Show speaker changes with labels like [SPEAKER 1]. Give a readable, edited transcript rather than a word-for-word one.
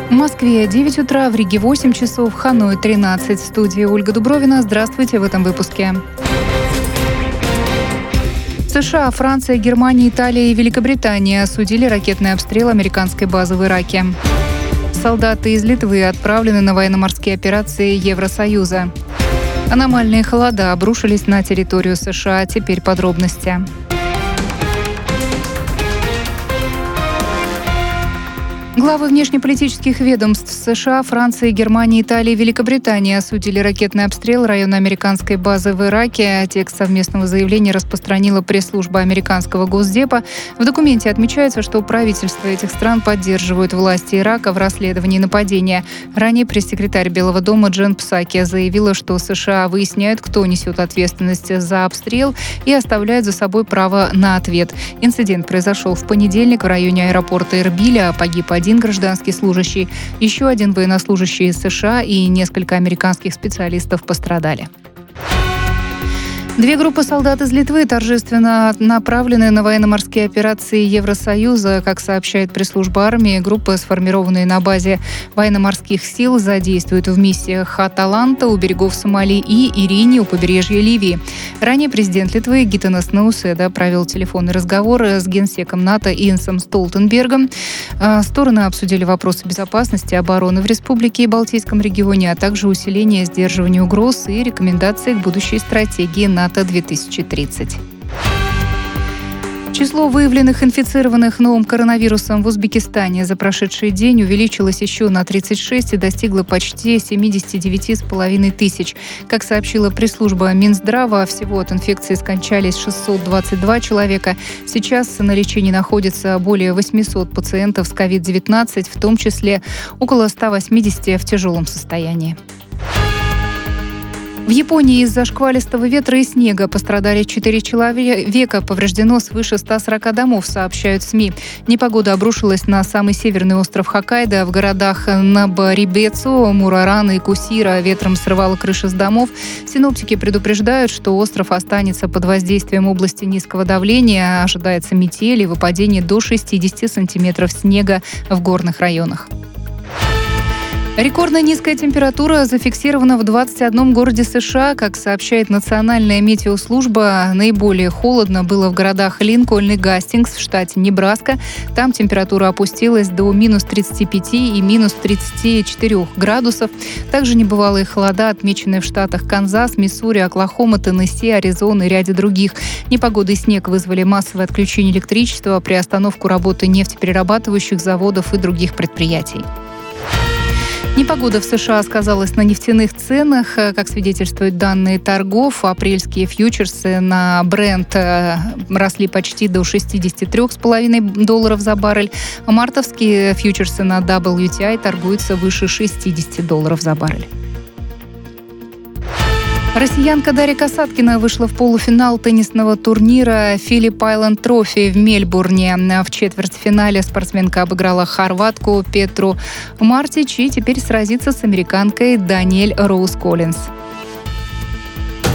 [SPEAKER 1] В Москве 9 утра, в Риге 8 часов, в Ханое 13. В студии Ольга Дубровина. Здравствуйте в этом выпуске. США, Франция, Германия, Италия и Великобритания осудили ракетный обстрел американской базы в Ираке. Солдаты из Литвы отправлены на военно-морские операции Евросоюза. Аномальные холода обрушились на территорию США. Теперь подробности. Главы внешнеполитических ведомств США, Франции, Германии, Италии и Великобритании осудили ракетный обстрел района американской базы в Ираке. Текст совместного заявления распространила пресс-служба американского Госдепа. В документе отмечается, что правительства этих стран поддерживают власти Ирака в расследовании нападения. Ранее пресс-секретарь Белого дома Джен Псаки заявила, что США выясняют, кто несет ответственность за обстрел и оставляют за собой право на ответ. Инцидент произошел в понедельник в районе аэропорта Эрбиля. Погиб один гражданский служащий, еще один военнослужащий из США и несколько американских специалистов пострадали. Две группы солдат из Литвы торжественно направлены на военно-морские операции Евросоюза. Как сообщает пресс-служба армии, группы, сформированные на базе военно-морских сил, задействуют в миссиях «Аталанта» у берегов Сомали и «Ирине» у побережья Ливии. Ранее президент Литвы Гитанас Науседа провел телефонный разговор с генсеком НАТО Йенсом Столтенбергом. Стороны обсудили вопросы безопасности и обороны в республике и Балтийском регионе, а также усиление сдерживания угроз и рекомендации к будущей стратегии НАТО 2030. Число выявленных инфицированных новым коронавирусом в Узбекистане за прошедший день увеличилось еще на 36 и достигло почти 79,5 тысяч. Как сообщила пресс-служба Минздрава, всего от инфекции скончались 622 человека. Сейчас на лечении находится более 800 пациентов с COVID-19, в том числе около 180 в тяжелом состоянии. В Японии из-за шквалистого ветра и снега пострадали 4 человека, повреждено свыше 140 домов, сообщают СМИ. Непогода обрушилась на самый северный остров Хоккайдо. В городах Набарибецу, Мураран и Кусира ветром срывало крыши с домов. Синоптики предупреждают, что остров останется под воздействием области низкого давления. Ожидается метель и выпадение до 60 сантиметров снега в горных районах. Рекордно низкая температура зафиксирована в 21 городе США. Как сообщает Национальная метеослужба, наиболее холодно было в городах Линкольн и Гастингс в штате Небраска. Там температура опустилась до минус 35 и минус 34 градусов. Также небывалые холода отмечены в штатах Канзас, Миссури, Оклахома, Теннесси, Аризона и ряде других. Непогода и снег вызвали массовое отключение электричества, приостановку работы нефтеперерабатывающих заводов и других предприятий. Непогода в США сказалась на нефтяных ценах. Как свидетельствуют данные торгов, апрельские фьючерсы на Brent росли почти до $63,5 за баррель. Мартовские фьючерсы на WTI торгуются выше $60 за баррель. Россиянка Дарья Касаткина вышла в полуфинал теннисного турнира Phillip Island Trophy в Мельбурне. В четвертьфинале спортсменка обыграла хорватку Петру Мартич и теперь сразится с американкой Даниэль Роуз Коллинз.